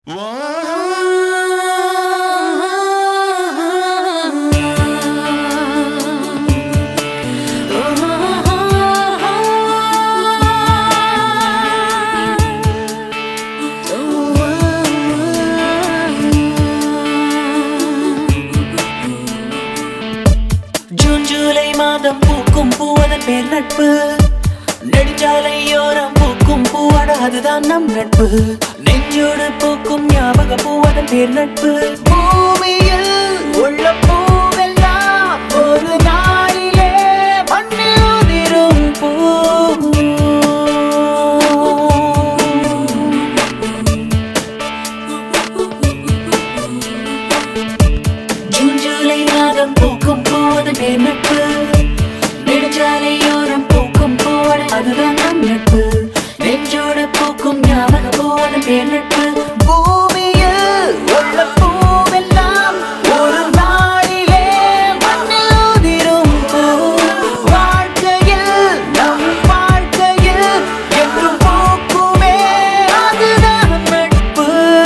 June July மாதம் பூக்கும் பூவதன் பேர் நட்பு. நெடுஞ்சாலையோரம் பூக்கும் பூவாட அதுதான் நம் நட்பு. நெஞ்சோடு பூக்கும் ஞாபக பூவதன் பேர் நட்பு. பூமியில் உள்ள பூவெல்லாம் ஒரு நாளிலே மண்ணில் உதிரும் பூ. ஜூன் ஜூலை மாதம் பூக்கும் பூவதன் பேர் நட்பு. நெடுஞ்சாலையோரம் பூக்கும் பூவாட அதுதான் நம் நட்பு. நெஞ்சோடு பூக்கும் ஞாபக பூவதன் பேர் நட்பு. பூமியில் உள்ள பூவெல்லாம் ஒரு நாளிலே மண்ணில் உதிரும் பூ. வாழ்க்கையில் நம் வாழ்க்கையில் என்றும் பூக்குமே அதுதான் நட்பு.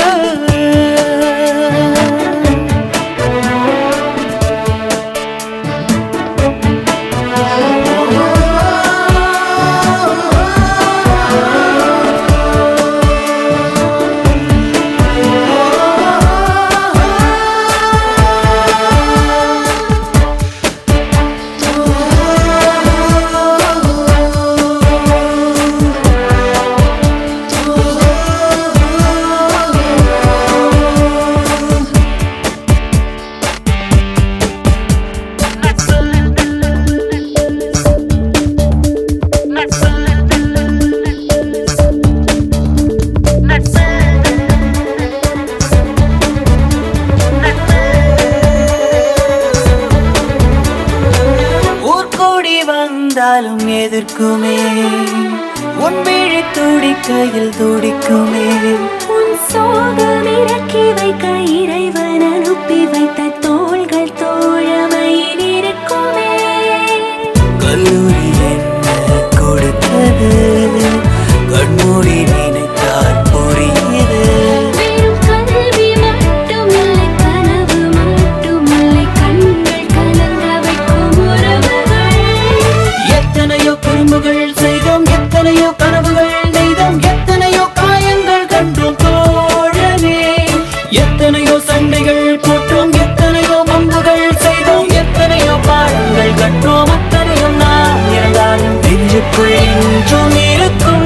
வந்தாலும் எதிர்க்குமே உன் விழி துடிக்கையில் துடிக்குமே. உன் சோகம் இறக்கி வைக்க இறைவன் அனுப்பி வைத்த தோள்கள் தோழமையில் இருக்குமே. கல்லூரி என்ன கொடுத்தது கண்மூடி நினைத்தால் புரியுது. வெறும் கல்வி மட்டுமில்லை கனவு மட்டுமில்லை கண்கள் கலங்க வைக்கும் உறவுகள். எத்தனையோ குறும்புகள் செய்தோம் எத்தனையோ கனவுகள் நெய்தோம் எத்தனையோ காயங்கள் கண்டோம் தோழனே. எத்தனையோ சண்டைகள் போட்டோம் எத்தனையோ வம்புகள் செய்தோம் எத்தனையோ பாடங்கள் கற்றோம். அத்தனையும் நாம் இருந்தாலும் நெஞ்சுக்குள் என்றும் இருக்கும்.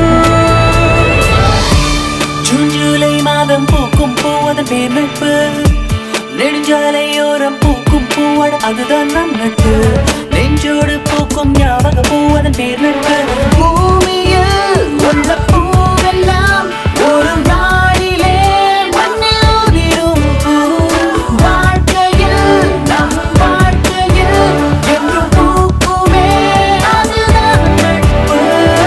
ஜூன் ஜூலை மாதம் பூக்கும் பூவதன் பேர் நட்பு. நெடுஞ்சாலையோரம் பூக்கும் பூவாட அதுதான் நம் நட்பு. நெஞ்சோடு பூக்கும் ஞாபக பூவதன் பேர் நட்பு. பூமியில் உள்ள பூவெல்லாம் ஒரு நாளிலே மண்ணில் உதிரும் பூ. வாழ்க்கையில் நம் வாழ்க்கையில் என்றும் பூக்குமே அதுதான் நட்பு.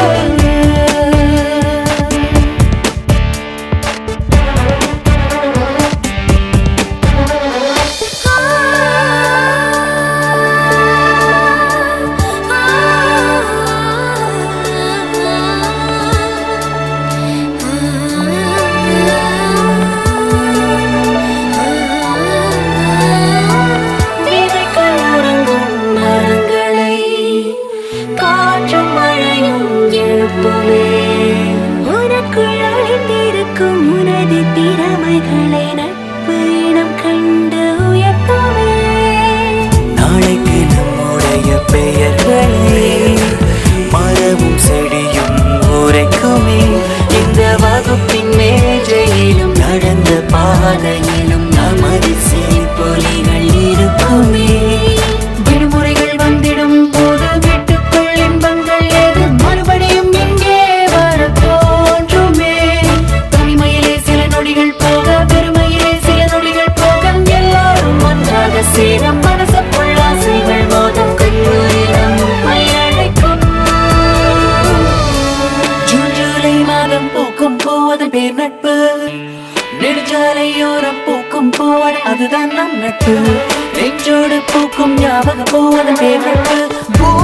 விதைகள் உறங்கும் மரங்களை காற்றும் மழையும் எழுப்புமே. உனக்குள் அழிந்திருக்கும் உனது திறமைகளை நட்பு இனம் கண்டு உயர்த்துமே. நாளைக்கு நம்முடைய பெயர்களை மரமும் செடியும் உரைக்குமே. இந்த வகுப்பின் மேஜையிலும் நடந்த பாதையிலும் நமது செழிப்பொலிகள் இருக்குமே. விடுமுறைகள் வந்திடும் போது வீட்டுக்குள் இன்பங்கள் ஏது மறுபடியும் இங்கே வர தோன்றுமே. தனிமையிலே சில நொடிகள் போக பெருமையிலே சில நொடிகள் போக எல்லாரும் ஒன்றாக சேர மனசுக்குள் ஆசைகள் மோதும் கல்லூரி நம்மை அழைக்கும். ஜூன் ஜூலை மாதம் பூக்கும் பூவதன் பேர் நட்பு. நெடுஞ்சாலையோரம் பூக்கும் பூவாட அதுதான் நம் நட்பு. நெஞ்சோடு பூக்கும் ஞாபக பூவதன் பேர் நட்பு.